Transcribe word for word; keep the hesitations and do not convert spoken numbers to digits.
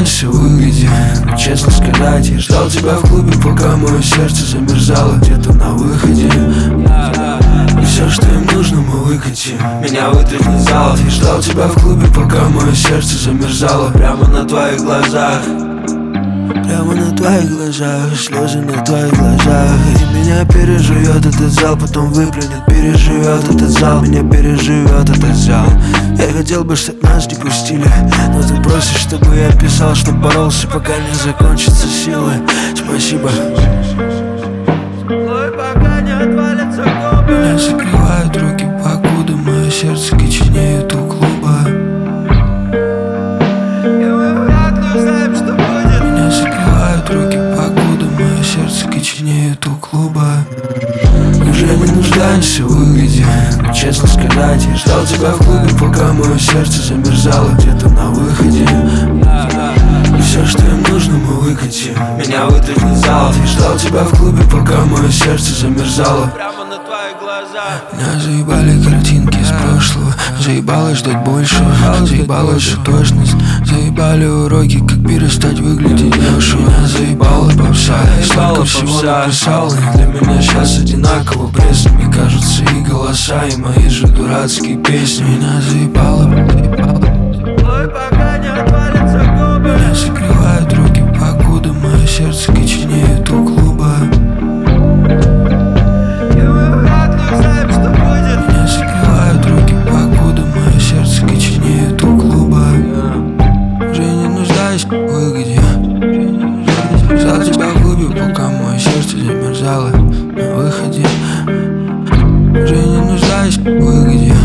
нуждаюсь в выгоде, но честно сказать, я ждал тебя в клубе, пока мое сердце замерзало где-то на выходе. И все, что им нужно, мы выкатим. Меня вытряхнет зал. Я ждал тебя в клубе, пока мое сердце замерзало прямо на твоих глазах. Прямо на твоих глазах, слезы на твоих глазах. И меня переживет этот зал, потом выплюнет. Переживет этот зал, меня переживет этот зал. Я хотел бы, чтоб нас не пустили, но ты просишь, чтобы я писал, что боролся, пока не закончатся силы. Спасибо. Меня закрывают руки, покуда мое сердце коченеет у клуба. Меня закрывают руки, покуда мое сердце коченеет у клуба. Уже не нуждаемся в выгоде, но честно сказать, я ждал тебя в клубе, пока мое сердце замерзало где-то на выходе. И все, что им нужно, мы выкатим. Меня вытряхнет зал. Я ждал тебя в клубе, пока мое сердце замерзало прямо на твоих глазах. Меня заебали картинки из прошлого, заебало ждать больше, заебала же точность, заебали уроки, как перестать выглядеть дешево. Меня заебала попса, я столько всего написал, и для меня сейчас одинаково пресными кажутся и голоса, и мои же дурацкие песни. Меня заебало, заебало. Меня закрывают руки, покуда мое сердце коченеет у клуба. Меня закрывают руки, покуда мое сердце коченеет у клуба. Уже не нуждаюсь в выгоде. Ждал тебя в клубе, пока мое сердце замерзало на выходе. Уже не нуждаюсь в выгоде.